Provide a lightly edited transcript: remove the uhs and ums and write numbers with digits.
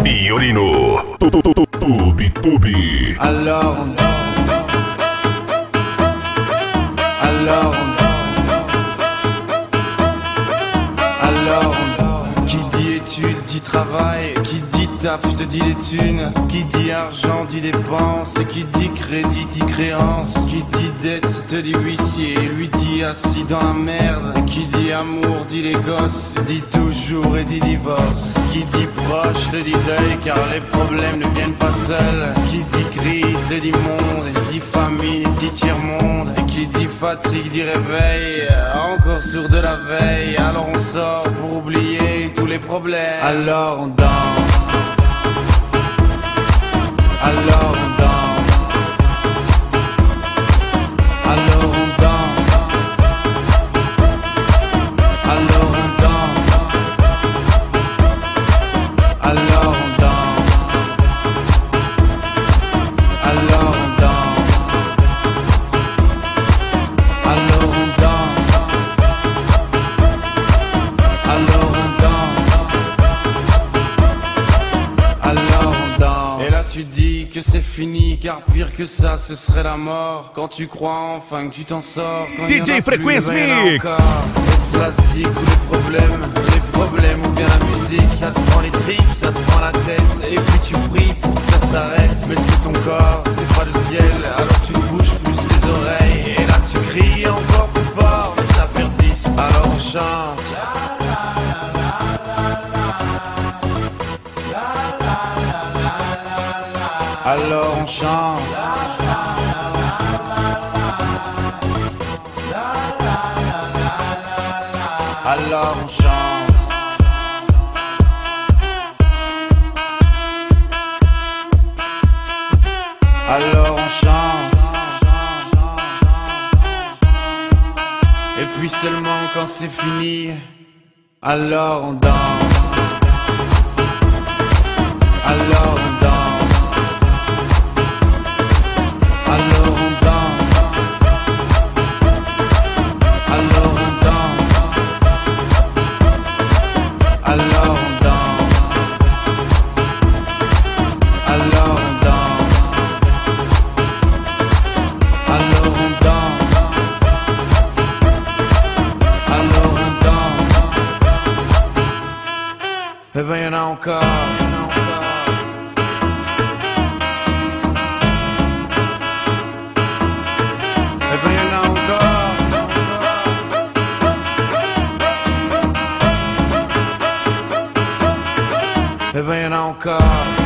Fiorino, Tubi. Alors on qui dit études dit travail, qui dit taf te dit les thunes, qui dit argent dit dépenses, et qui dit crédit dit créance, qui dit dette te dit huissier, lui dit assis dans la merde, qui dit amour dit les gosses, dit toujours et dit divorce, qui dit proche te dit deuil car les problèmes ne viennent pas seuls, qui dit crise te dit monde, et dit famine dit tiers-monde, et qui dit fatigue dit réveil, encore sourd de la veille, alors on sort pour oublier tous les problèmes. Alors on danse. Alors on danse. Alors on danse. Alors on danse. Alors on danse. Alors on danse. Alors on danse. Alors on danse. Alors on danse. Et là tu dis que c'est fini, car pire que ça ce serait la mort. Quand tu crois enfin que tu t'en sors, quand DJ Frequenz Mix. Est-ce la zik ou les problèmes ou bien la musique, ça te prend les tripes, ça te prend la tête, et puis tu pries pour que ça s'arrête. Mais c'est ton corps, c'est pas le ciel, alors tu te bouges plus les oreilles, et là tu cries encore plus fort, mais ça persiste, alors on chante. Alors on chante. Alors on chante. Alors on chante. Et puis seulement quand c'est fini, alors on danse. Alors on danse. Alors on danse. Alors on danse. Alors on danse. Alors on danse. Alors on danse. Alors on danse. Eh ben y'en a encore. Eh ben y'en a encore.